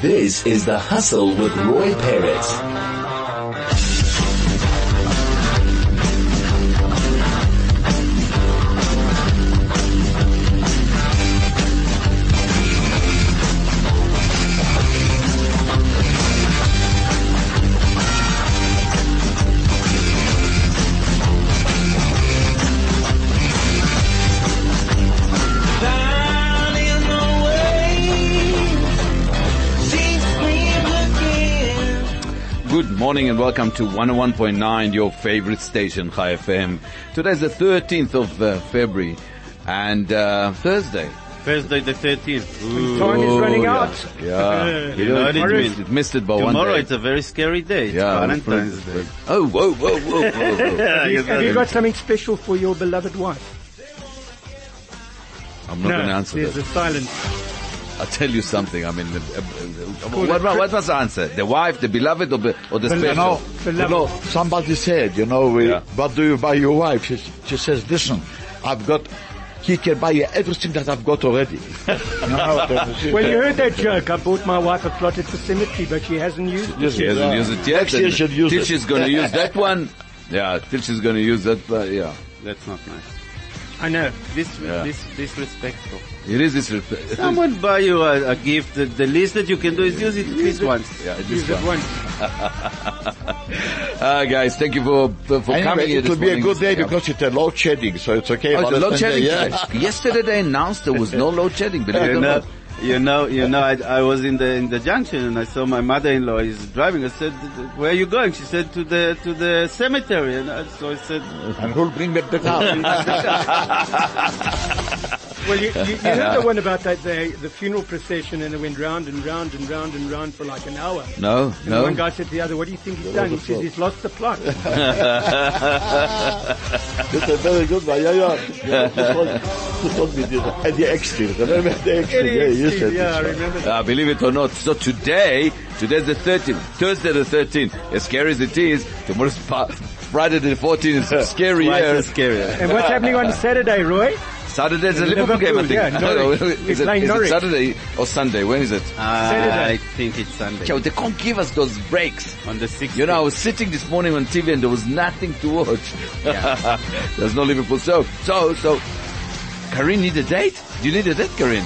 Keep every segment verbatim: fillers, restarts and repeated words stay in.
This is The Hustle with Roy Perez. Good morning and welcome to one oh one point nine, your favorite station, Chai F M. Today's the thirteenth of uh, February and uh, Thursday. Thursday the thirteenth. Ooh. Time is running yeah. out. Yeah. you know what it means. It missed it by Tomorrow one day. Tomorrow it's a very scary day. It's yeah, Valentine's Day. Oh, whoa, whoa, whoa, whoa, whoa. have, you, have you got something special for your beloved wife? I'm not no, going to answer there's that. a silence. I'll tell you something. I mean, uh, uh, what, what was the answer? The wife, the beloved, or, be, or the special? You know, you know, somebody said, you know, we, yeah. what do you buy your wife? She, she says, listen, I've got, he can buy you everything that I've got already. Well, you heard that joke. I bought my wife a plot at the cemetery, but she hasn't used it. She hasn't yeah. used it yet. Next year she'll use till it. she's going to use that one. Yeah, till she's going to use that, uh, yeah. That's not nice. I know. This, yeah. this, disrespectful. It is disrespectful. Someone buy you a, a gift. The, the least that you can do is use it at least once. Yeah, use it once. uh, guys, thank you for, for, for anyway, coming here it will this be a morning. good day because it's a load shedding, so it's okay. Oh, it's a load shedding. Yeah. Yesterday they announced there was no load shedding, believe it or not. You know, you know, I, I was in the in the junction and I saw my mother-in-law is driving. I said, "Where are you going?" She said, "To the to the cemetery." And I, so I said, "And who'll bring back the car?" Well, you, you, you heard the one about that the the funeral procession, and it went round and round and round and round for like an hour. No, and no. One guy said to the other, "What do you think he's done?" He says, "He's lost the plot." That's a very good one. Yeah, yeah. Who told me this? Eddie Eckstein. Remember Eddie Eckstein? Yeah, you said yeah, I remember that. Uh, believe it or not. So today, today's the thirteenth, Thursday the thirteenth. As scary as it is, tomorrow's Friday the fourteenth is scary. Yeah, scary. And what's happening on Saturday, Roy? Saturday's a Liverpool, Liverpool game, I think. Yeah, Norwich. is it, is it Saturday or Sunday? When is it? Uh, Saturday. I think it's Sunday. Yo, they can't give us those breaks. On the sixteenth. You know, I was sitting this morning on T V and there was nothing to watch. Yeah. There's no Liverpool. So, so, so, Karin need a date? Do you need a date, Karin?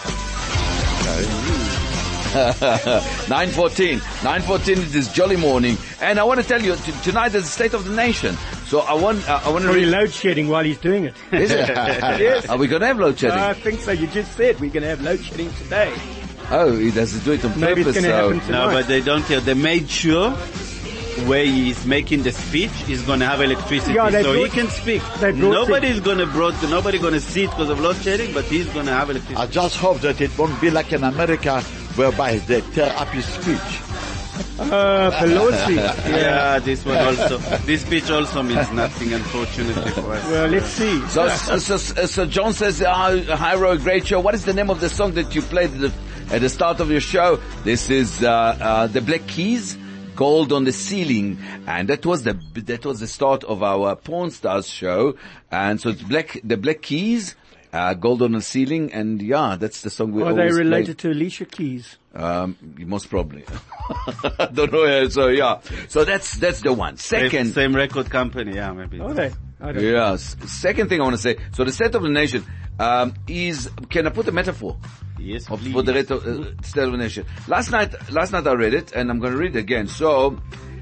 nine fourteen. nine fourteen is this jolly morning. And I want to tell you, t- tonight is the State of the Nation. So I want, uh, I want to Probably read... load shedding while he's doing it. Is it? Yes. Are we going to have load shedding? Uh, I think so. You just said we're going to have load shedding today. Oh, he does do it on Maybe purpose. it's going to so. happen tonight. No, but they don't care. They made sure where he's making the speech is going to have electricity, yeah, so brought, he can speak. Nobody's going to broad, nobody going to see it because of load shedding, but he's going to have electricity. I just hope that it won't be like in America, whereby they tear up his speech. Uh, Pelosi. Yeah, this one also. This speech also means nothing, unfortunately for us. Well, let's see. So, so, so, so John says, uh, hi, Roy, great show. What is the name of the song that you played at the, at the start of your show? This is uh, uh, the Black Keys. Gold on the Ceiling, and that was the that was the start of our Porn Stars show, and so it's Black the Black Keys, uh, Gold on the Ceiling, and yeah, that's the song we Are always they related play. to Alicia Keys? Um, most probably. I don't know. So yeah, so that's that's the one. Second, same, same record company, yeah, maybe. Are they? I don't yeah. Second thing I want to say. So the State of the Nation um, is. Can I put a metaphor? Yes, Of, please. for the uh, State of the Nation. Last night, last night I read it, and I'm going to read it again. So,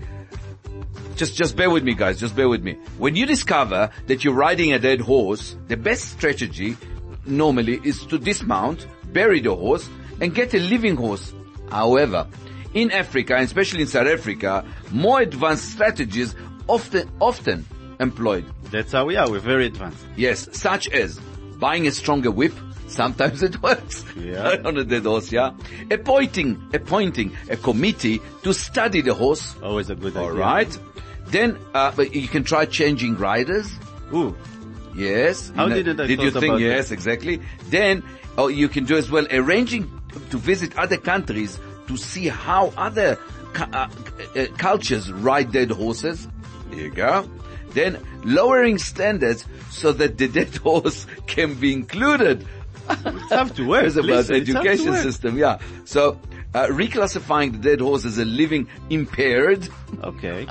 just, just bear with me, guys. Just bear with me. When you discover that you're riding a dead horse, the best strategy normally is to dismount, bury the horse, and get a living horse. However, in Africa, and especially in South Africa, more advanced strategies often, often employed. That's how we are. We're very advanced. Yes, such as buying a stronger whip. Sometimes it works. Yeah. On a dead horse, yeah. Appointing, appointing a committee to study the horse. Always a good idea. All right. Then, uh, but you can try changing riders. Ooh. Yes. How You know, did it? I Did you thought think? about Yes, that. exactly. Then, oh, you can do as well arranging to visit other countries to see how other cu- uh, uh, cultures ride dead horses. There you go. Then lowering standards so that the dead horse can be included. It's have to work. It's about Listen, the it's have to education work. system, yeah. So, uh, reclassifying the dead horse as a living impaired, Okay.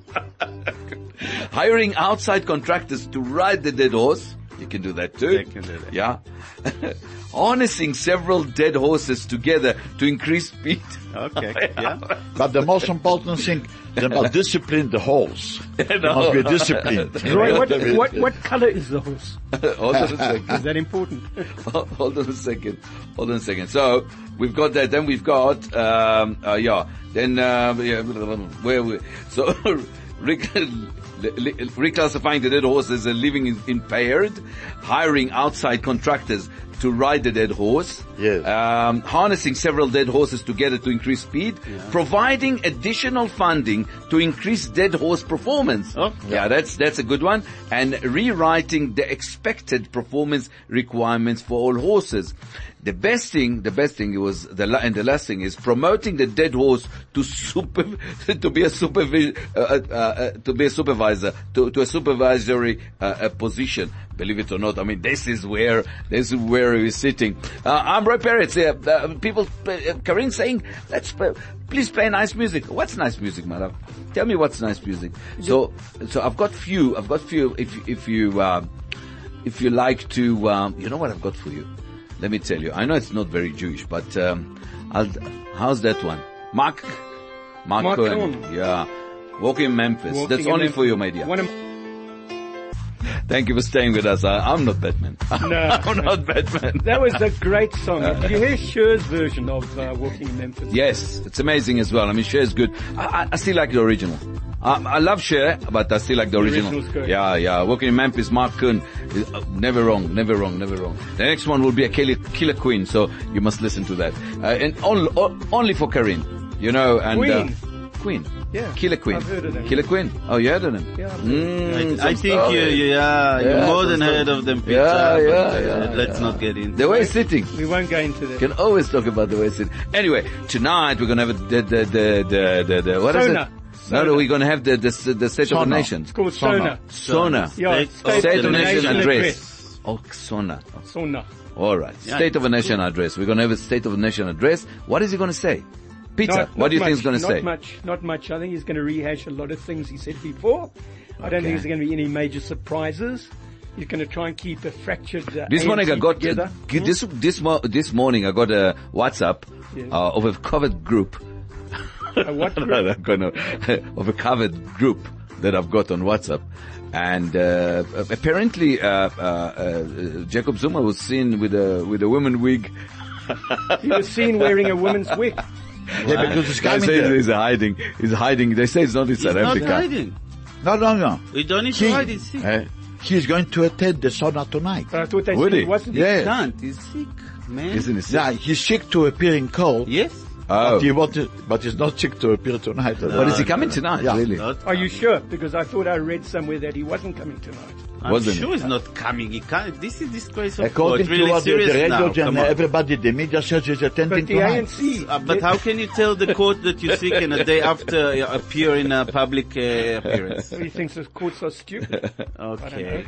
hiring outside contractors to ride the dead horse. You can do that too. They can do that. Yeah. Harnessing several dead horses together to increase speed. Okay. Yeah. But the most important thing, they must discipline the horse. They must be disciplined. Roy, what, what, what color is the horse? Hold on a second. Is that important? Hold on a second. Hold on a second. So we've got that. Then we've got um, uh, yeah. Then uh, yeah, where we so rec- reclassifying the dead horse as a living impaired, hiring outside contractors to ride the dead horse, Yes. um, harnessing several dead horses together to increase speed, providing additional funding to increase dead horse performance. Oh. Yeah, that's that's a good one. And rewriting the expected performance requirements for all horses. The best thing, the best thing was the la- and the last thing is promoting the dead horse to super to be a supervi- uh, uh, uh, to be a supervisor to, to a supervisory uh, uh, position. Believe it or not, I mean this is where this is where he's sitting. Uh, I'm Roy Peretz. Uh, uh, people, uh, Karin saying, let's play, please play nice music. What's nice music, my love? Tell me what's nice music. So, so I've got few. I've got few. If if you uh, if you like to, um, you know what I've got for you. Let me tell you. I know it's not very Jewish, but um, I'll, how's that one? Mark, Mark, Mark Cohen. Cohen. Yeah, Walking in Memphis. Walking That's in only Memphis. for you, my dear. One of- Thank you for staying with us. I, I'm not Batman. No. I'm not Batman. That was a great song. Did you hear Sher's version of uh, Walking in Memphis? Yes, it's amazing as well. I mean, Cher is good. I, I, I still like the original. I, I love Cher, but I still like the, The original. original's good. Yeah, yeah. Walking in Memphis, Mark Cohen. Uh, never wrong, never wrong, never wrong. The next one will be a Killer, Killer Queen, so you must listen to that. Uh, and on, on, only for Karin, you know. And, Queen. Uh, Queen. Yeah. Killer Queen. I've heard of them. Killer Queen. Oh, you heard of them? Yeah, I've heard. Mm, I, I some think stuff. you, you, yeah, you're Yeah, more some than stuff. heard of them, Peter. Yeah, but, yeah, uh, yeah, Let's yeah. not get into The way it's sitting. We won't go into that. Can always talk about the way it's sitting. Anyway, tonight we're gonna have a, the, the, the, the, the, the, what is Sona. it? No, no, we're gonna have the, the, the State of the Sona. Nation. It's called Sona. Sona. Sona. Yeah, State State of the Nation Nation Address. Address. Oh, Sona. Sona. Alright. Yeah. State of the Nation Address. We're gonna have a State of the Nation Address. What is he gonna say? Peter, Not- what not do you much, think he's gonna not say? Not much, not much. I think he's going to rehash a lot of things he said before. I don't Okay. think there's going to be any major surprises. He's going to try and keep a fractured uh, This A N C morning I got, together. uh, this, this, mo- this morning I got a WhatsApp, Yeah. uh, of a covered group. A what group? No, I'm gonna- of a covered group that I've got on WhatsApp. And, uh, apparently, uh, uh, uh, Jacob Zuma was seen with a, with a woman wig. He was seen wearing a woman's wig. Yeah, because it's They coming say there. he's hiding. He's hiding. They say it's not in He's South not Africa. hiding. No, no, no. We don't need He, to hide. He's sick. uh, he's going to attend the sauna tonight. But I thought they Would said he? he wasn't. Yeah. He can't. He's sick, man. Isn't it? Yeah, he's sick to appear in cold, Yes. Oh. but he wanted, but he's not sick to appear tonight. But is he coming tonight? Yeah. Really? Not, Are you sure? Because I thought I read somewhere that he wasn't coming tonight. I'm Wasn't sure he? he's not coming. He can't. This is disgrace of According God. Really to what the, serious the radio now. and Come on. everybody, the media says he's attending But the A tonight. N C. Uh, but how can you tell the court that you're sick and a day after uh, appear in a public uh, appearance? He thinks the courts are stupid. Okay.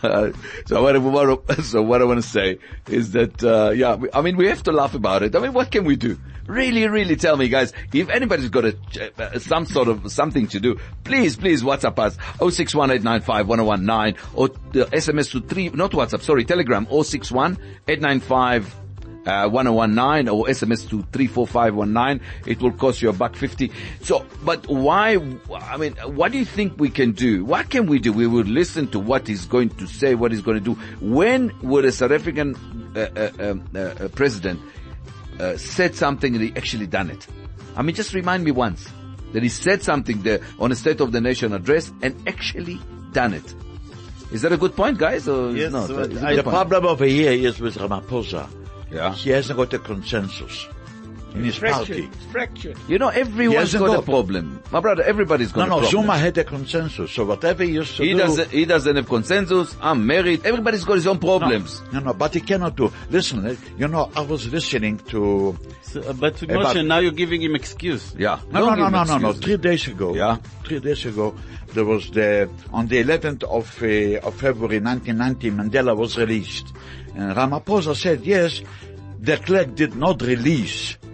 so what, I- what, I- so what I want to say is that, uh, yeah, we, I mean, we have to laugh about it. I mean, what can we do? Really, really tell me, guys, if anybody's got a, uh, some sort of something to do, please, please WhatsApp us, oh six one eight nine five one oh one nine, or uh, S M S to three, not WhatsApp, sorry, Telegram, oh six one eight nine five Uh, one oh one nine, or S M S to three four five one nine. It will cost you a buck fifty. So, but why, I mean, what do you think we can do? What can we do? We would listen to what he's going to say, what he's going to do. When would a South African uh, uh, um, uh, uh, president uh, said something and he actually done it? I mean, just remind me once that he said something there on a State of the Nation address and actually done it. Is that a good point, guys, or Yes, not? but It's a I- good The point. problem over here is with Ramaphosa. Yeah. He hasn't got a consensus in his Fractured. party. It's fractured. You know, everyone's hasn't got a got- problem. My brother, everybody's got No, a no, problem. Zuma had a consensus, so whatever he used to He do... doesn't, he doesn't have consensus. I'm married. Everybody's got his own problems. No, no, but he cannot do. Listen, eh, you know, I was listening to... So, uh, but but- Moshe, now you're giving him excuse. Yeah. No, Don't no, give no, him no, no, no. excuses. Three days ago. Yeah. Three days ago, there was the, on the eleventh of, uh, of February nineteen ninety, Mandela was released. And Ramaphosa said, yes, de Klerk did not release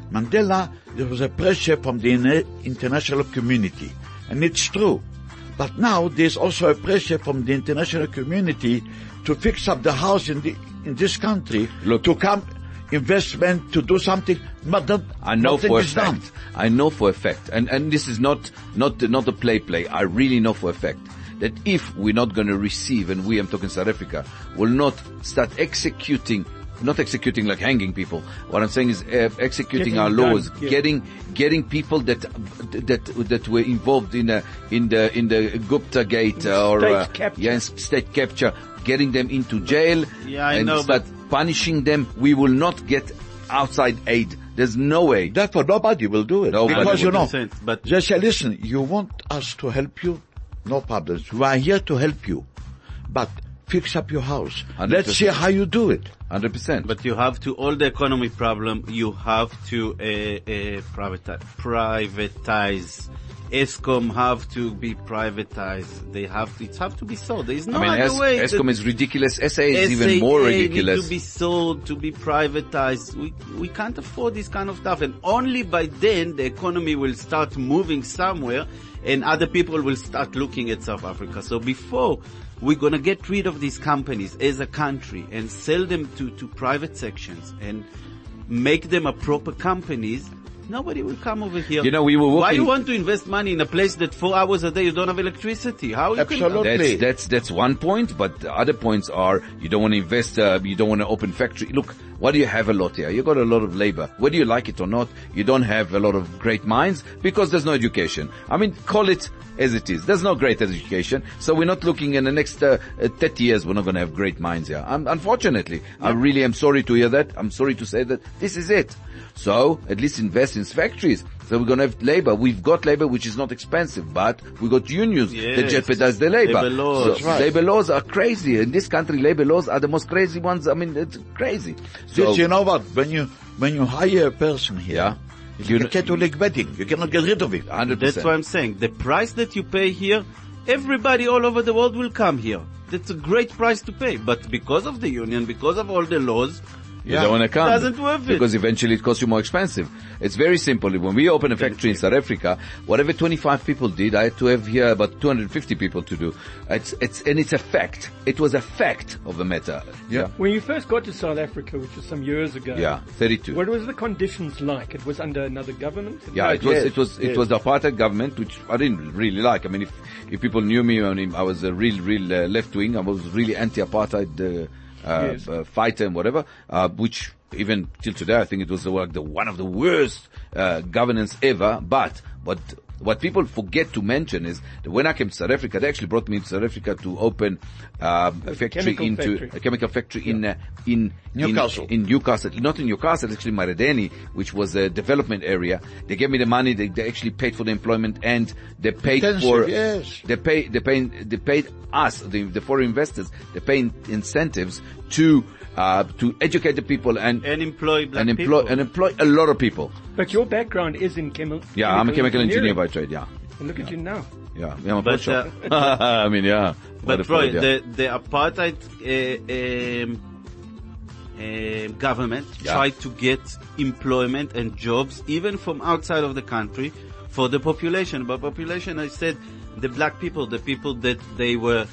Mandela, there was a pressure from the ina- international community, and it's true. But now there's also a pressure from the international community to fix up the house in the, in this country, Look, to come investment, to do something, but that, I know nothing for a is done. fact. I know for a fact, and and this is not not not a play play. I really know for a fact that if we're not going to receive, and we, I'm talking South Africa, will not start executing, not executing like hanging people. What I'm saying is uh, executing Getting our it done, laws, yeah. getting getting people that that that were involved in a, in the in the Gupta Gate uh, or State uh, capture. yeah, state capture, getting them into jail Yeah, I and know, start punishing them. We will not get outside aid. There's no way. Therefore, nobody will do it. Nobody because, you will know, do it. But- they say, listen, you want us to help you? No problems. We are here to help you. But fix up your house. one hundred percent. Let's see how you do it. one hundred percent. But you have to, all the economy problem, you have to uh, uh, privatize, privatize. ESCOM have to be privatized. They have to, it have to be sold. There is no I mean, other Es- way. ESCOM The is ridiculous. S A is S A A even more need ridiculous. to be sold, to be privatized. We, we can't afford this kind of stuff. And only by then the economy will start moving somewhere and other people will start looking at South Africa. So before we're gonna get rid of these companies as a country and sell them to, to private sections and make them a proper companies, nobody will come over here. You know, we were Why working- you want to invest money in a place that four hours a day you don't have electricity? How you Absolutely. can... That's, that's, that's one point, but the other points are you don't want to invest, uh, you don't want to open factory. Look, what do you have a lot here? You got a lot of labor. Whether you like it or not, you don't have a lot of great minds because there's no education. I mean, call it as it is. There's no great education. So we're not looking in the next uh, uh, thirty years, we're not going to have great minds here. Um, unfortunately, I really am sorry to hear that. I'm sorry to say that this is it. So at least invest in factories. So we're going to have labor. We've got labor which is not expensive, but we got unions that Yes. jeopardize the labor. Labor laws. So labor laws are crazy. In this country, labor laws are the most crazy ones. I mean, it's crazy. So, Did you know what? When you, when you hire a person here, Yeah. it's You a know- Catholic wedding. You cannot get rid of it. one hundred percent. That's what I'm saying. The price that you pay here, everybody all over the world will come here. That's a great price to pay. But because of the union, because of all the laws, You don't want to come. Doesn't worth it. Because eventually it costs you more expensive. It's very simple. When we opened a factory in South Africa, whatever twenty-five people did, I had to have here about two hundred fifty people to do. It's, it's, and it's a fact. It was a fact of the matter. Yeah. When you first got to South Africa, which was some years ago, Yeah. thirty-two. what was the conditions like? It was under another government? Yeah, it was, Yes, it was, it yes. was the apartheid government, which I didn't really like. I mean, if, if people knew me, I mean, I was a real, real uh, left wing. I was really anti-apartheid, uh, uh, Yes. uh, fighter and whatever, uh, which even till today, I think it was the, like the one of the worst, uh, governance ever. But, what, what people forget to mention is that when I came to South Africa, they actually brought me to South Africa to open, um, a factory chemical into, factory. a chemical factory in, uh, in, Newcastle. in, in Newcastle, not in Newcastle, actually Maradeni, which was a development area. They gave me the money, they, they actually paid for the employment and they paid Intensive, for, yes. they pay, they pay, they paid us, the, the foreign investors, they pay incentives to, uh, to educate the people and, and employ black and employ, people. and employ a lot of people. But your background is in chemi- chemical Yeah, I'm a chemical engineer engineering. by trade, yeah. And look at you now. Yeah, yeah I'm a But, shop. I mean, yeah. What a But Roy, fraud, yeah. the, the apartheid uh, um, uh, government Yeah. tried to get employment and jobs even from outside of the country for the population. But population, I said, the black people, the people that they were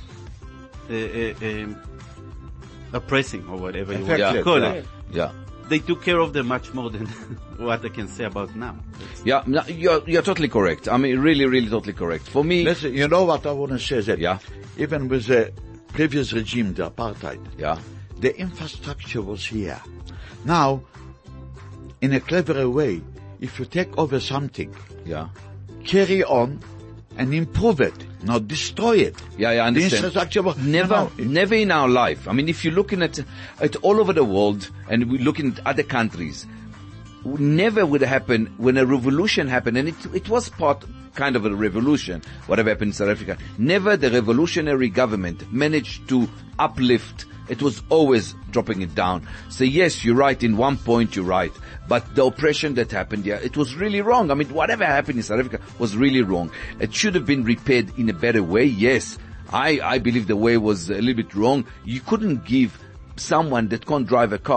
uh, uh, um, oppressing or whatever you want to Affected, call yeah. it. Yeah. They took care of them much more than what I can say about now. Yeah, no, you're, you're totally correct. I mean, really, really totally correct. For me, Listen, you know what I want to say is that Yeah. even with the previous regime, the apartheid, yeah, the infrastructure was here. Now, in a clever way, if you take over something, yeah. carry on and improve it, not destroy it. Yeah, yeah, I The understand. infrastructure was Never, no, no, never in our life. I mean, if you're looking at, at all over the world and we're looking at other countries, never would happen when a revolution happened, and it, it was part, kind of a revolution, whatever happened in South Africa. Never the revolutionary government managed to uplift. It was always dropping it down. So yes, you're right, in one point you're right. But the oppression that happened here, it was really wrong. I mean, whatever happened in South Africa was really wrong. It should have been repaired in a better way, yes. I, I believe the way was a little bit wrong. You couldn't give someone that can't drive a car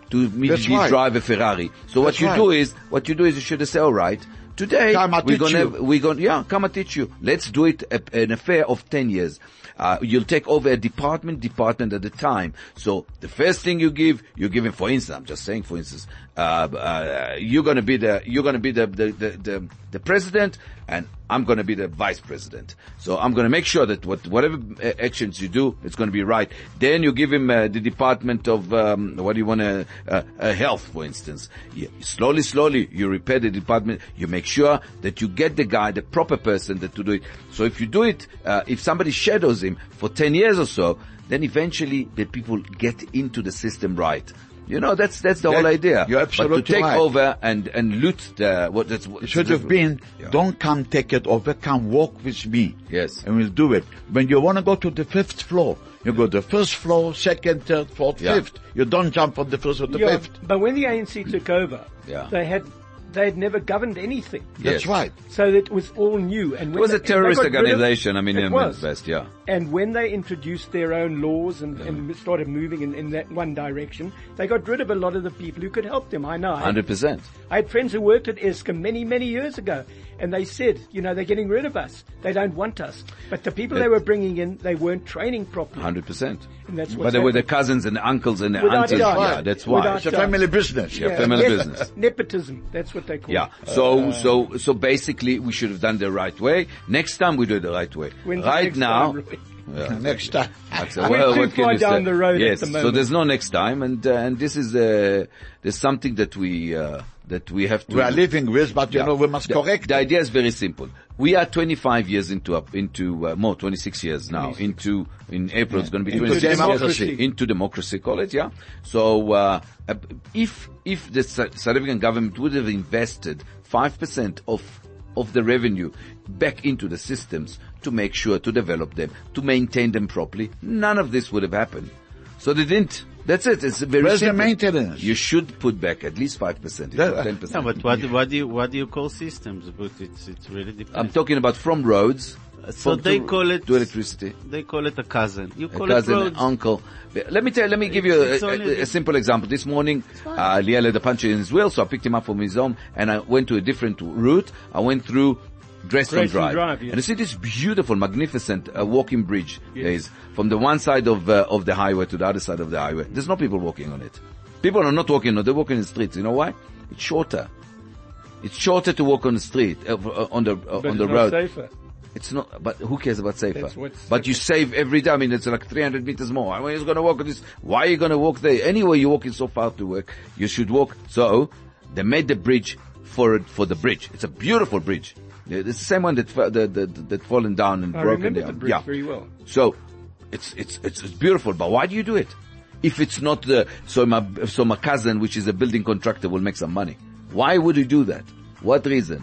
to immediately right. drive a Ferrari. So what That's you right. do is, what you do is you should say, all right, today Come, I'll we're teach gonna, you. we're gonna, yeah, come and teach you. Let's do it a, an affair of ten years. Uh, you'll take over a department, department at a time. So the first thing you give, you're giving, for instance, I'm just saying, for instance, uh, uh, you're gonna be the, you're gonna be the, the, the, the, the president, and I'm gonna be the vice president. So I'm gonna make sure that what, whatever uh, actions you do, it's gonna be right. Then you give him uh, the department of, um, what do you wanna, uh, uh, health, for instance. You, slowly, slowly, you repair the department. You make sure that you get the guy, the proper person that to do it. So if you do it, uh, if somebody shadows him for ten years or so, then eventually the people get into the system right. You know, that's, that's the That- whole idea. you're But to absolutely take right. over and, and loot the, what, that's what It should have been, Yeah. don't come take it over, come walk with me. Yes. And we'll do it. When you want to go to the fifth floor, you go to the first floor, second, third, fourth, Yeah. fifth. You don't jump on the first or the Yeah, fifth. but when the A N C took over, Yeah. they had they had never governed anything, That's Yes. right. so that it was all new. And It when was a they- terrorist they got rid of- organization, I mean, it in was. best, yeah. And when they introduced their own laws and, and started moving in, in that one direction, they got rid of a lot of the people who could help them. I know. one I, hundred percent. I had friends who worked at ESCOM many, many years ago, and they said, you know, they're getting rid of us. They don't want us. But the people That- they were bringing in, they weren't training properly. one hundred percent. And that's But what's they were the happening. cousins and the uncles and the Without aunties. doubt. Yeah, that's why. Without It's a doubt. family business. Yeah, family business. Nepotism, that's what they call Yeah. it. So, so, so basically we should have done the right way. Next time we do it the right way. When's the Right next now. time, Roy? Yeah. Next time. That's a- We're well, too what can far you down say? the road at Yes, the so moment. there's no next time, and uh, and this is uh, there's something that we uh, that we have to. We are living with, but you Yeah. know, we must the, correct The it. idea is very simple. We are twenty-five years into up into uh, more twenty-six years now into in April it's going to be Into twenty-six democracy. years into democracy. Call it, yeah. So uh, uh, if if the Sa- South African government would have invested five percent of of the revenue back into the systems to make sure to develop them, to maintain them properly, none of this would have happened. So they didn't. That's it. It's very Where's the simple. maintenance? You should put back at least five percent, if That- not ten No, percent. but what, what do you, what do you call systems? But it's, it's really I'm depends. talking about from roads. So from they to, call it, to electricity. they call it a cousin. You A call cousin, it roads. uncle. Let me tell. Let me give you a, It's only a, a simple example. This morning, uh, Liel had a puncture in his wheel, so I picked him up from his home, and I went to a different route. I went through Dresden Dresden Drive, Drive, yes. and you see this beautiful, magnificent uh, walking bridge. There is from the one side of uh, of the highway to the other side of the highway. There's no people walking on it. People are not walking. No, they're walking in the streets. You know why? It's shorter. It's shorter to walk on the street uh, uh, on the uh, But on it's the not road. safer. It's not, but who cares about safer? That's what's But you save every day. I mean, it's like three hundred meters more. I mean, he's going to walk on this. Why are you going to walk there? Anyway, you're walking so far to work. You should walk. So they made the bridge for for the bridge. It's a beautiful bridge. Yeah, It's the same one that fa- that that, that fallen down and I broken remember down. the bridge yeah. very well. So it's it's it's it's beautiful. But why do you do it? If it's not the so my so my cousin, which is a building contractor, will make some money. Why would you do that? What reason?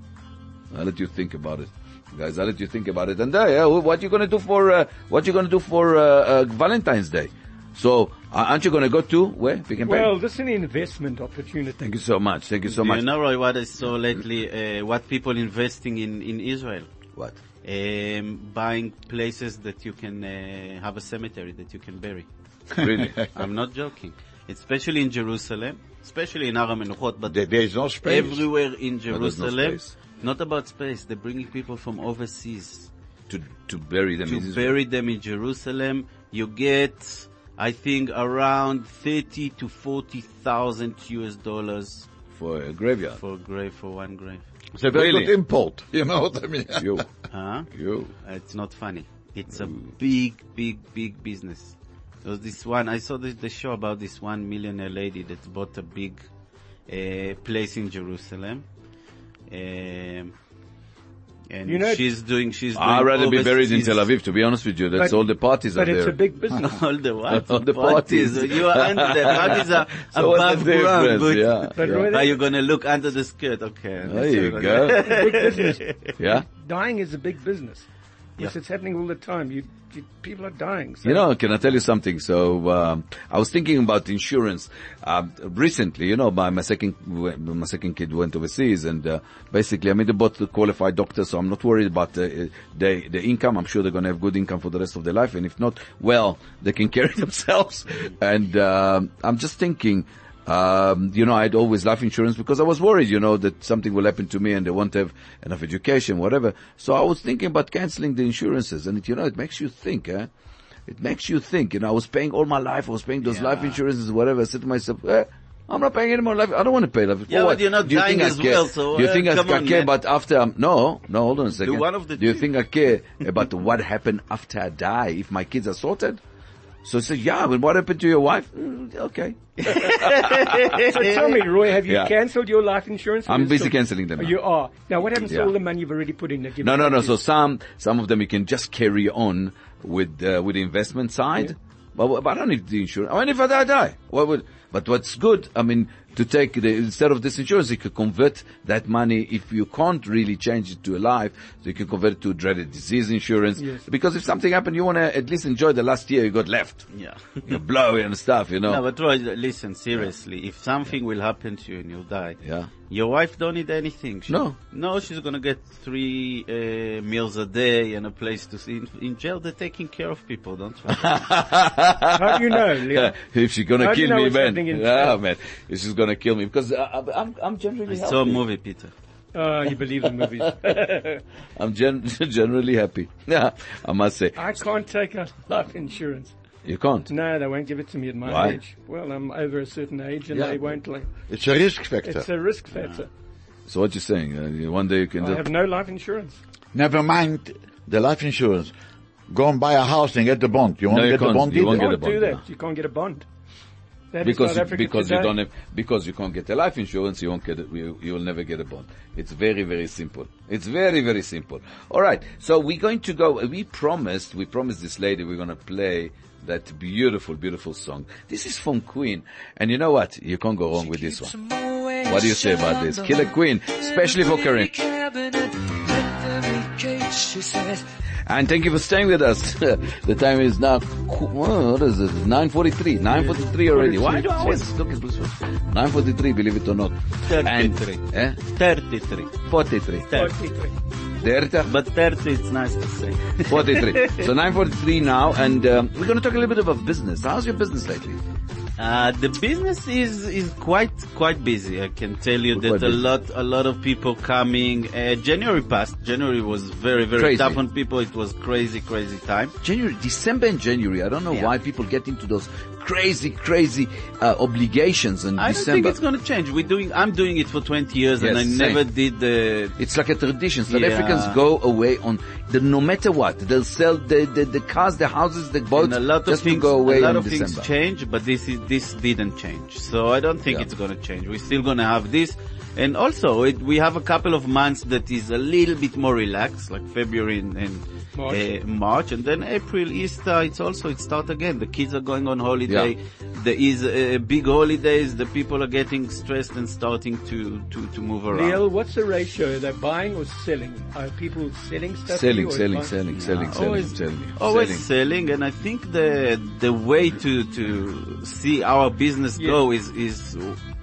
I'll let you think about it, guys. I'll let you think about it. And uh, yeah, what you gonna do for uh, what you gonna do for uh, uh, Valentine's Day? So uh, aren't you gonna go to where? Pick and Pay? Well, this is an investment opportunity. Thank you so much. Thank you so Do much. you know, Roy, what I saw lately, uh, what people investing in, in Israel? What? Um, buying places that you can uh, have a cemetery that you can bury. Really? I'm not joking. Especially in Jerusalem, especially in Har HaMenuchot, but There, there is no space. everywhere in there's no Jerusalem. space. Not about space. They're bringing people from overseas to to bury them to in Israel. bury them in Jerusalem. You get, I think, around thirty to forty thousand U S dollars for a graveyard. for a grave, for one grave. It's a very Really? good import. You know what I mean? You, Huh? you. It's not funny. It's a big, big, big business. There was this one, I saw the, the show about this one millionaire lady that bought a big uh, place in Jerusalem. Um, and You know- she's doing, she's doing I'd rather be buried in overseas- Tel Aviv, to be honest with you. That's But- all the parties But are it's there. a big business. All the what? All the parties. You are under the parties are So what's above the ground. difference? But Yeah, But yeah. Roy, are you gonna look under the skirt? Okay. There you go. big business. Yeah. Dying is a big business. Yes, Yeah. it's happening all the time. You, you people are dying. So You know, can I tell you something? So, um, I was thinking about insurance, um, recently, you know, my, my second, my second kid went overseas and, uh, basically, I mean, they both qualified doctors, so I'm not worried about the, the, the income. I'm sure they're going to have good income for the rest of their life. And if not, well, they can carry themselves. And, um, I'm just thinking, Um, you know, I had always life insurance because I was worried, you know, that something will happen to me and they won't have enough education, whatever. So I was thinking about canceling the insurances, and it, you know, it makes you think, eh? It makes you think. You know, I was paying all my life, I was paying those Yeah. life insurances, whatever. I said to myself, eh, I'm not paying any more life. I don't want to pay life. For Yeah, what? but you're not Do you dying think I as care? well, so, Do you uh, think I, come I on, care man. about after I'm, no, no, hold on a second. one of the Do you two. think I care about what happened after I die, if my kids are sorted? So I said, yeah, but what happened to your wife? Mm, okay. So tell me, Roy, have you Yeah. cancelled your life insurance? or I'm you busy still- cancelling them now. You are. Now what happens Yeah. to all the money you've already put in? That you've No, no, no. already- So some, some of them you can just carry on with, uh, with the investment side. But, but I don't need the insurance. I mean, if I die, I die. What would, but what's good, I mean, to take the, instead of this insurance, you could convert that money if you can't really change it to a life, so you can convert it to dreaded disease insurance. Yes. Because if something happened, you want to at least enjoy the last year you got left. Yeah. You blow and stuff, you know. No, but Roy, listen, seriously, if something will happen to you and you die, Yeah. your wife don't need anything. She, No. No, she's gonna get three uh, meals a day and a place to see. In, in jail, they're taking care of people, don't you? How do you know, Leon? If she's gonna How do you kill know me, what's man. happening in Ah, jail? man. If she's gonna kill me, because I, I, I'm, I'm generally I healthy. saw a movie, Peter. Oh, you believe the movies. I'm gen- generally happy. Yeah, I must say. I can't take out life insurance. You can't. No, they won't give it to me at my Why? age. Well, I'm over a certain age and Yeah. they won't. Like, It's a risk factor. it's a risk factor. So what you're saying? Uh, you- one day you can I just... have no life insurance. Never mind the life insurance. Go and buy a house and get the bond. You won't No, you get the can't. bond You either. won't You get a can't do bond, that. You can't get a bond. That is because South you, Africa because you today. don't have, because you can't get a life insurance, you won't get it, you, you will never get a bond. It's very, very simple. It's very, very simple. Alright, so we're going to go, we promised, we promised this lady we're gonna play that beautiful, beautiful song. This is from Queen, and you know what? You can't go wrong with this one. What do you say about this? Killer Queen, especially for Karen. And thank you for staying with us. The time is now, oh, what is it? nine forty-three. nine forty-three already. Why do I always look at this one? nine forty-three, believe it or not. And, thirty-three. eh? thirty-three. forty-three. forty-three. thirty. But thirty, it's nice to say. forty-three. So nine forty-three now, and um, we're going to talk a little bit about business. How's your business lately? Uh, the business is, is quite, quite busy. I can tell you Quite that a busy. lot, a lot of people coming. Uh, January passed. January was very, very Crazy. tough on people. It was crazy, crazy time. January, December and January. I don't know Yeah. why people get into those crazy, crazy uh, obligations in I don't December. think it's going to change. We're doing, I'm doing it for twenty years and Yes, I same. never did the, It's like a tradition. South Yeah. Africans go away on the, no matter what. They'll sell the, the, the cars, the houses, the boats, and a lot of just things, to go away a lot in of December. things change, but this is, this didn't change. So I don't think Yeah. it's going to change. We're still going to have this. And also, it, we have a couple of months that is a little bit more relaxed, like February and, and March. Uh, March, and then April, Easter. It's also it start again. The kids are going on holiday. Yeah. There is uh, big holidays. The people are getting stressed and starting to to to move around. Neil, what's the ratio? They're buying or selling? Are people selling stuff? to Selling, you or selling, buying? selling, selling, Yeah, selling, always, selling, always selling. selling, and I think the the way to to see our business Yeah. go is is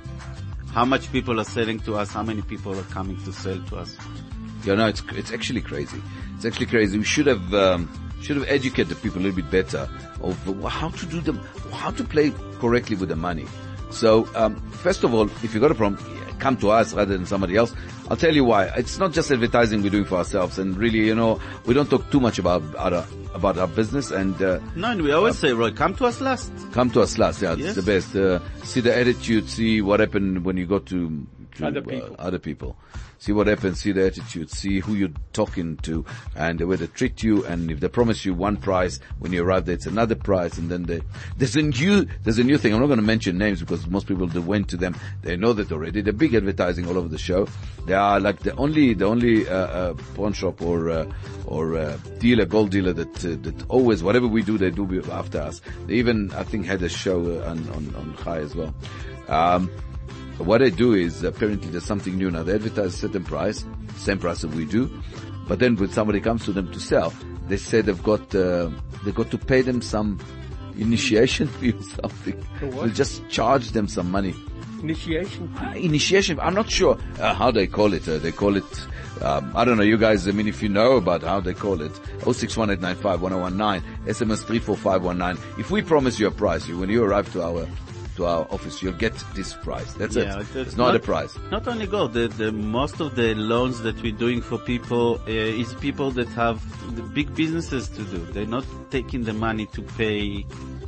how much people are selling to us, how many people are coming to sell to us. You know, it's it's actually crazy. It's actually crazy. We should have um, should have educated people a little bit better of how to do them, how to play correctly with the money. So um, first of all, if you got a problem, come to us rather than somebody else. I'll tell you why. It's not just advertising we're doing for ourselves, and really, you know, we don't talk too much about our about our business. And uh, No, and we always say, Roy, come to us last. come to us last. Yeah, it's Yes. the best. Uh, see the attitude. See what happened when you go to, to Other people. Uh, other people. See what happens. See the attitude. See who you're talking to, and the way they treat you. And if they promise you one price, when you arrive there, it's another price. And then they, there's a new there's a new thing. I'm not going to mention names because most people that went to them, they know that already. They're big advertising all over the show. They are like the only the only uh, uh, pawn shop or uh, or uh, dealer, gold dealer that uh, that always whatever we do, they do after us. They even I think had a show uh, on on on Chai as well. Um, What they do is, apparently there's something new now. They advertise a certain price, same price that we do, but then when somebody comes to them to sell, they say they've got, uh, they've got to pay them some initiation fee or something. For what? They'll just charge them some money. Initiation. Uh, initiation, I'm not sure uh, how they call it. Uh, they call it, um, I don't know, you guys, I mean, if you know about how they call it, oh six one eight nine five one oh one nine, S M S three four five one nine. If we promise you a price, you, when you arrive to our to our office, you'll get this price. That's Yeah, it. it's It's not, not- a price. Not only gold, the, the most of the loans that we're doing for people uh, is people that have the big businesses to do. They're not taking the money to pay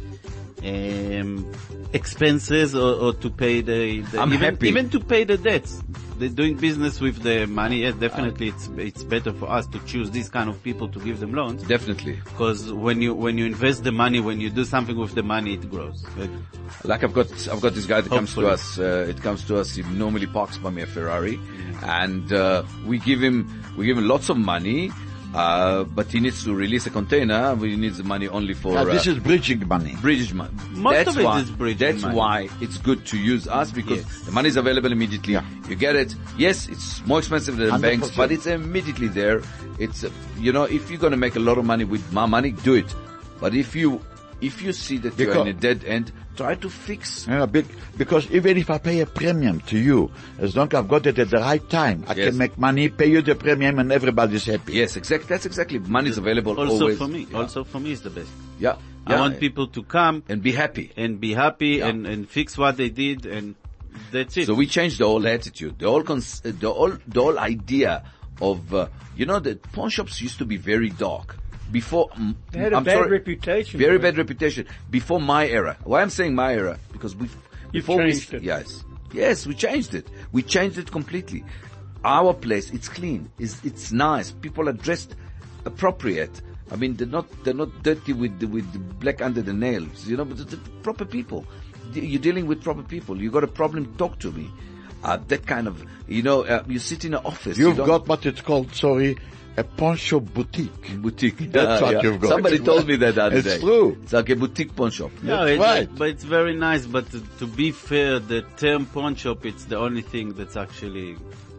um, expenses or, or to pay the, the I'm even, happy. even to pay the debts. They're doing business with the money. Yeah, definitely, it's it's better for us to choose these kind of people to give them loans. Definitely. Because when you when you invest the money, when you do something with the money, it grows. Like I've got, I've got this guy that comes to Hopefully. us. Uh, it comes to us. He normally parks by me a Ferrari, and uh, we give him, we give him lots of money. Uh, but he needs to release a container. He needs the money only for Now, this uh, is bridging money. bridge money. Most that's of it why, is bridge That's money. why it's good to use us because Yes. the money is available immediately. Yeah. You get it. Yes, it's more expensive than one hundred banks, percent. but it's immediately there. It's, uh, you know, if you're going to make a lot of money with my money, do it. But if you, if you see that you're Because- in a dead end, try to fix. You know, big, because even if I pay a premium to you, as long as I've got it at the right time, I Yes. can make money, pay you the premium, and everybody's happy. Yes, exactly. That's exactly. Money is available Also always. for me, Yeah. also for me is the best. Yeah. I Yeah. want people to come and be happy. and be happy Yeah. and, and fix what they did, and that's it. So we changed the whole attitude, the whole cons- uh, the whole the whole idea of uh, you know the pawn shops used to be very dark before. mm, They had a I'm bad sorry, reputation. very for it. bad reputation before my era. Why I'm saying my era because we You've before changed we, it. Yes, yes, we changed it. We changed it completely. Our place, it's clean, it's it's nice. People are dressed appropriate. I mean, they're not they're not dirty with the, with the black under the nails. You know, but they're proper people. You're dealing with proper people. You got a problem, talk to me. Uh, that kind of, you know, uh, you sit in an office. You've you don't- got what it's called, sorry, a pawn shop boutique. boutique. That's Uh, what yeah. you've got. Somebody told me that the other It's day. true. It's like a boutique pawn shop. No, That's it's, right. but it's very nice. But to, to be fair, the term pawn shop, it's the only thing that's actually.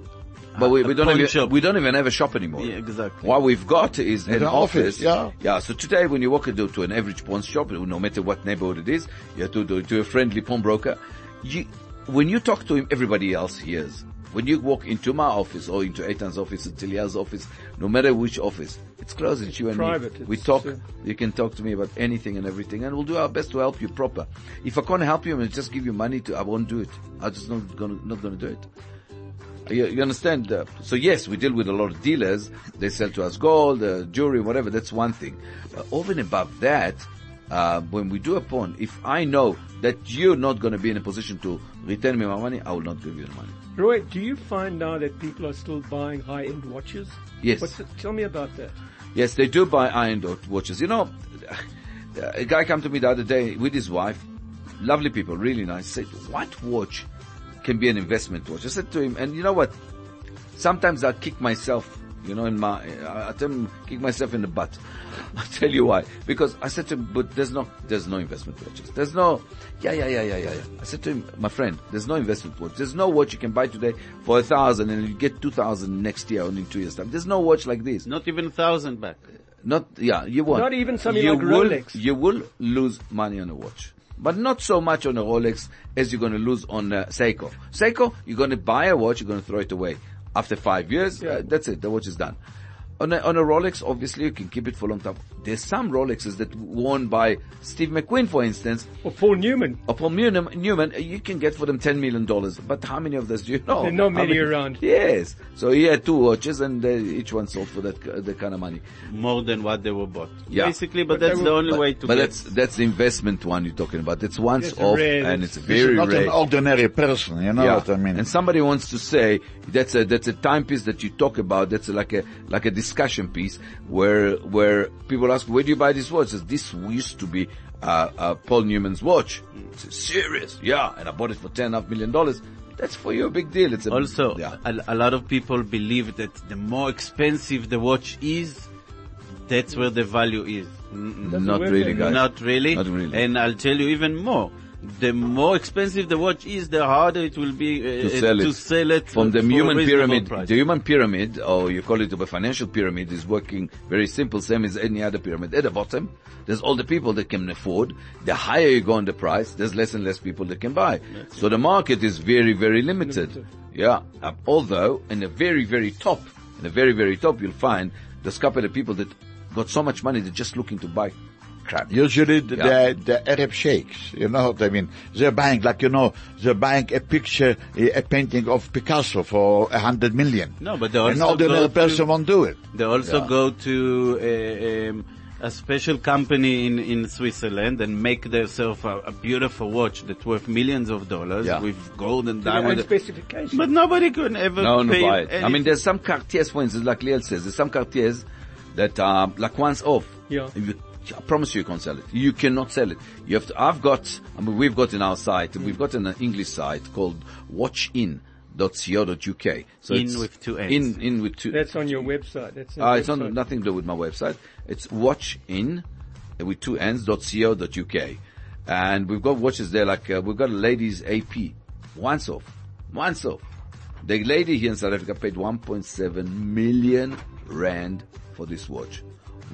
But we, a we don't pawn even, shop. we don't even have a shop anymore. Yeah, exactly. What we've got is an An office. office, yeah. Yeah. So today when you walk into to an average pawn shop, no matter what neighborhood it is, you have to do to a friendly pawnbroker. You, when you talk to him, everybody else hears. When you walk into my office or into Eitan's office, or Tilia's office, no matter which office, it's close. It's you and Private. me. We It's, talk. uh, You can talk to me about anything and everything, and we'll do our best to help you proper. If I can't help you and just give you money to, I won't do it. I'm just not gonna not gonna do it. You, you understand? Uh, so yes, we deal with a lot of dealers. They sell to us gold, uh, jewelry, whatever. That's one thing. But over and above that, uh, when we do a pawn, if I know that you're not going to be in a position to return me my money, I will not give you the money. Roy, do you find now that people are still buying high-end watches? Yes. What's the, tell me about that. Yes, they do buy iron watches. You know, a guy came to me the other day with his wife. Lovely people, really nice. Said, what watch can be an investment watch? I said to him, and you know what? Sometimes I kick myself, you know, in my, I I tell him, kick myself in the butt. I'll tell you why. Because I said to him, but there's no, there's no investment watches. There's no, yeah, yeah, yeah, yeah, yeah, yeah. I said to him, my friend, there's no investment watch. There's no watch you can buy today for a thousand and you get two thousand next year or in two years time. There's no watch like this. Not even a thousand back. Not, yeah, you won't. Not even something you like will, Rolex. You will lose money on a watch. But not so much on a Rolex as you're going to lose on uh, Seiko. Seiko, you're going to buy a watch, you're going to throw it away. After five years, Yeah. uh, that's it, the watch is done. On a, on a Rolex, obviously you can keep it for a long time. There's some Rolexes that worn by Steve McQueen, for instance, Or Paul Newman. or Paul Newman, Newman, you can get for them ten million dollars. But how many of those do you know? There are not How many around. Yes. So he had two watches and uh, each one sold for that, uh, that kind of money. More than what they were bought. Yeah. Basically, but, But that's they the were- only But, way to but get. that's that's the investment one you're talking about. It's once It's off rare. and it's This This is very not rare. an ordinary person, you know Yeah. what I mean? And somebody wants to say that's a that's a timepiece that you talk about. That's like a like a discussion piece where where people ask, where do you buy this watch? Says, this used to be uh, uh, Paul Newman's watch. It's serious, yeah. And I bought it for ten and a half million dollars. That's for you a big deal. It's a, Also, yeah. a, a lot of people believe that the more expensive the watch is, that's where the value is. Mm-mm. Doesn't Not work really, like guys. Not really. Not really. And I'll tell you even more. The more expensive the watch is, the harder it will be uh, To sell it. to sell it From the for a human reasonable pyramid, price. the human pyramid, or you call it a financial pyramid, is working very simple, same as any other pyramid. At the bottom, there's all the people that can afford. The higher you go on the price, there's less and less people that can buy. So the market is very, very limited. Limited. Yeah. Uh, although, in the very, very top, in the very, very top, you'll find there's a couple of people that got so much money they're just looking to buy crap. Usually the, Yeah. the, the Arab sheikhs, you know what I mean? They're buying, like, you know, they're buying a picture, a a painting of Picasso for a hundred million. No, but they An also ordinary go person to, won't do it. they also Yeah. go to a, um, a special company in, in Switzerland and make themselves a, a beautiful watch that's worth millions of dollars Yeah. with gold and Their own diamond. specification. But nobody could ever No, no, pay buy it. I anything. mean, there's some Cartiers, for instance, like Liel says, there's some Cartiers that are like once off. Yeah. If you, I promise you, you can't sell it. You cannot sell it. You have to, I've got, I mean, we've got in our site, we've got an English site called watchin dot co dot uk. So In it's with two N's. In, in with two. That's on your website. That's on Uh, your it's not website. nothing to do with my website. It's watchin with two N's dot co dot uk. And we've got watches there like, uh, we've got a ladies A P. Once off. Once off. The lady here in South Africa paid one point seven million rand for this watch.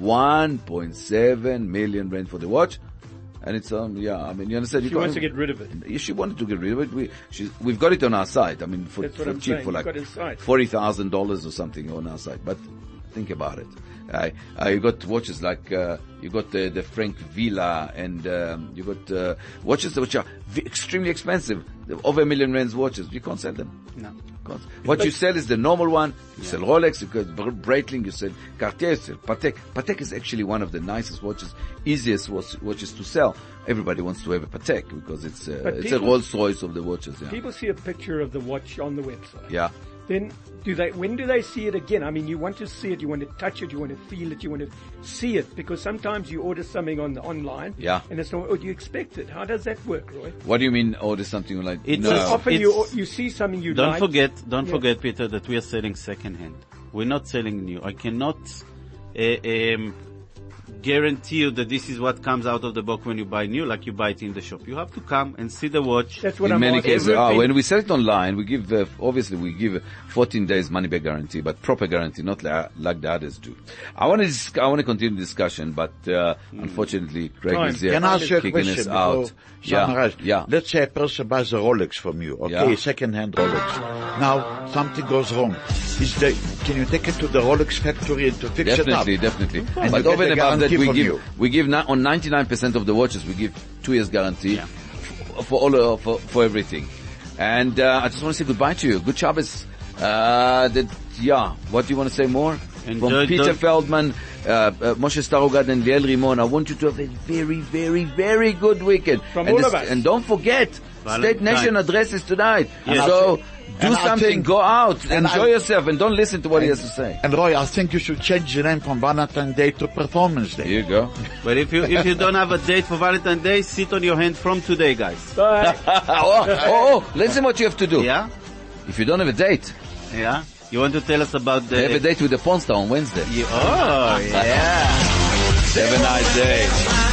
one point seven million rand for the watch. And it's, um, yeah, I mean, you understand? You She wants to can't- get rid of it. Yeah, she wanted to get rid of it. We, she's, we've got it on our site. I mean, for, That's what for I'm cheap, saying. for You've like got a site. forty thousand dollars or something on our site. But think about it. Uh, uh, you got watches like, uh, you got the, the Frank Villa and, um, you got, uh, watches which are v- extremely expensive. They're over a million rands watches. You can't sell them. No. Can't. What you sell is the normal one. You sell Rolex, you sell Breitling, you sell Cartier, you sell Patek. Patek is actually one of the nicest watches, easiest watch- watches to sell. Everybody wants to have a Patek because it's, uh, But it's people- a Rolls Royce of the watches. Yeah. People see a picture of the watch on the website. Yeah. Then do they, when do they see it again? I mean, you want to see it, you want to touch it, you want to feel it, you want to see it, because sometimes you order something on the online. Yeah. And it's not, or do you expect it? How does that work, Roy? What do you mean order something like, It's no. a- Often It's- you, you see something you Don't like. forget, don't Yeah. forget, Peter, that we are selling second hand. We're not selling new. I cannot uh, um, guarantee you that this is what comes out of the box when you buy new, like you buy it in the shop. You have to come and see the watch. That's what in I'm many asking. cases, ah, Everything- when we sell it online, we give, uh, obviously we give a fourteen days money back guarantee, but proper guarantee, not like, like the others do. I want to, dis- I want to continue the discussion, but, uh, unfortunately, Greg Time. is here. Can I ask you a kicking question us before out. Yeah, summarize? yeah. Let's say a person buys a Rolex from you, okay, Yeah. second-hand Rolex. Now, something goes wrong. Is the, can you take it to the Rolex factory and to fix Definitely, it up? definitely. And But you over get and a above that, guarantee we from give, you. we give na- on ninety-nine percent of the watches, we give two years guarantee f- for all, uh, for, for everything. And, uh, I just want to say goodbye to you. Good Shabbos. Uh, that, yeah, what do you want to say more? Enjoy From Peter the- Feldman, uh, uh, Moshe Starogard and Liel Rimon, I want you to have a very, very, very good weekend. From and all this- of us. And don't forget, Valentine's. State Nation addresses tonight. Yes. So, do And I something, think- go out, and enjoy I- yourself, and don't listen to what he has to say. And Roy, I think you should change the name from Valentine's Day to Performance Day. Here you go. But if you if you don't have a date for Valentine's Day, sit on your hand from today, guys. Bye. oh, oh, oh, listen what you have to do. Yeah, If you don't have a date, yeah. You want to tell us about the? have a date with the porn star on Wednesday. You- oh, yeah. Have a nice day.